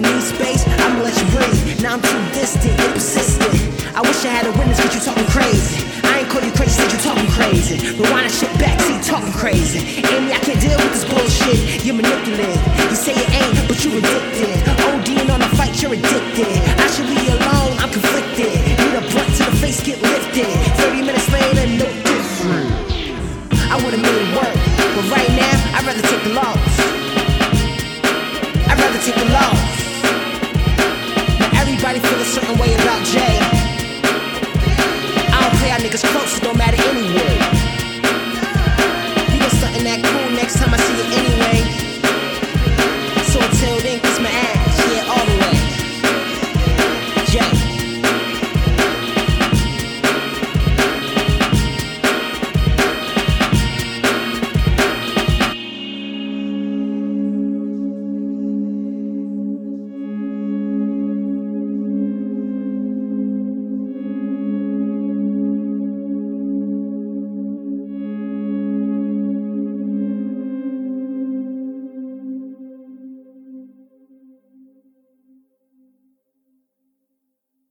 you need space, I'ma let you breathe. Now I'm too distant, you're persistent. I wish I had a witness, but you talking crazy. I ain't call you crazy, said you talking crazy. Rewind that shit back, see you talking crazy. Amy, I can't deal with this bullshit. You're manipulative. You say you ain't, but you addicted. ODing on a fight, you're addicted. I should leave you alone, I'm conflicted. Need a blunt to the face, get lifted. 30 minutes later, no different. I would've made it work, but right now, I'd rather take the loss. I'd rather take the loss. Now everybody feel a certain way about Jay. I don't play our niggas close, it don't matter anyway. You got something that cool next time I see you in